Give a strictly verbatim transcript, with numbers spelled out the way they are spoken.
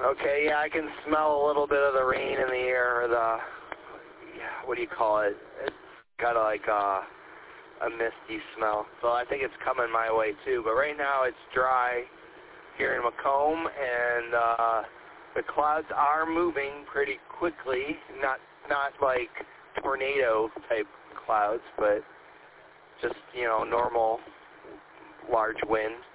Okay, yeah, I can smell a little bit of the rain in the air, or the, yeah, what do you call it? It's got like a, a misty smell. So I think it's coming my way too. But right now it's dry here in Macomb, and uh, the clouds are moving pretty quickly. Not not like tornado type clouds, but just, you know, normal large wind.